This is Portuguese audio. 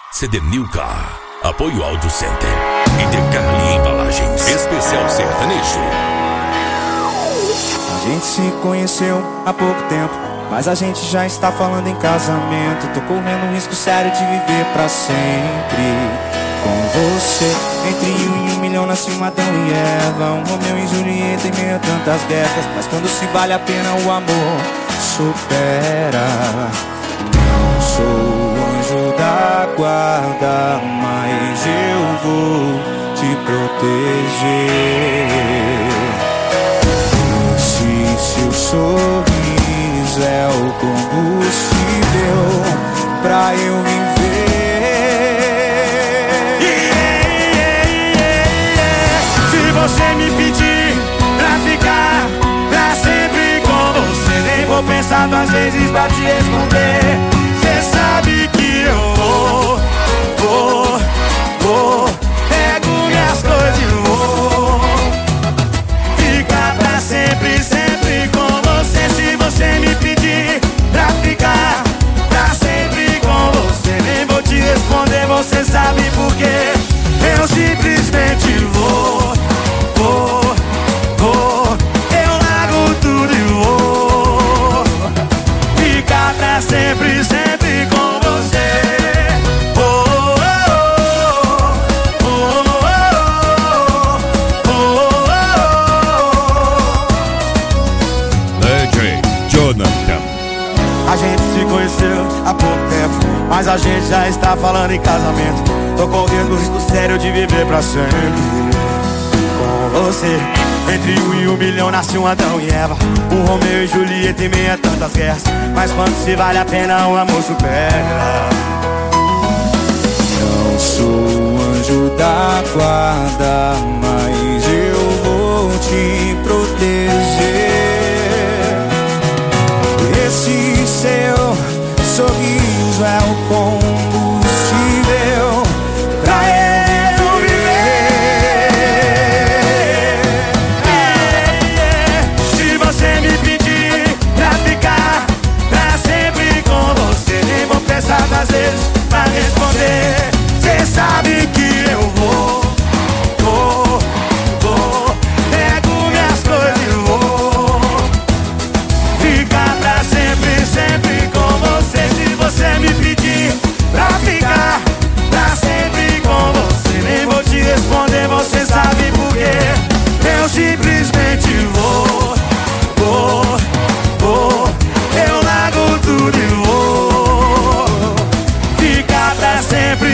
CD Nilcar, Apoio Audio Center e Decarli Embalagens, especial sertanejo. A gente se conheceu há pouco tempo, mas a gente já está falando em casamento. Tô correndo um risco sério de viver pra sempre com você. Entre um e 1 milhão nasceu Adão e Eva, um Romeu e Julieta em meio a tantas guerras. Mas quando se vale a pena o amor supera. Não sou o anjo da guarda, mas eu vou te proteger. Esse seu sorriso é o combustível pra eu viver. Se você me pedir pra ficar pra sempre com você, nem vou pensar 2 vezes pra te responder. Cê sabe que eu vou. Pego minhas coisas e vou ficar pra sempre, sempre com você. Se você me pedir pra ficar pra sempre com você, nem vou te responder, você sabe por quê. Eu simplesmente vou. Eu largo tudo e vou ficar pra sempre, sempre com você. A gente se conheceu há pouco tempo, mas a gente já está falando em casamento. Tô correndo o risco sério de viver pra sempre com você. Entre 1 e 1 milhão nasceu Adão e Eva, um Romeu e Julieta em meio a tantas guerras. Mas quando se vale a pena o amor supera. Não sou o anjo da guarda, mas eu vou te proteger. Esse seu sorriso é o combustível pra eu viver. Se você me pedir pra ficar pra sempre com você, nem vou pensar 2 vezes pra responder. Cê sabe que eu vou. Pego minhas coisas e vou ficar pra sempre, sempre com você. Se você me pedir pra ficar pra sempre com você, nem vou te responder, você sabe por quê. Eu simplesmente vou. Eu largo tudo e vou ficar pra sempre.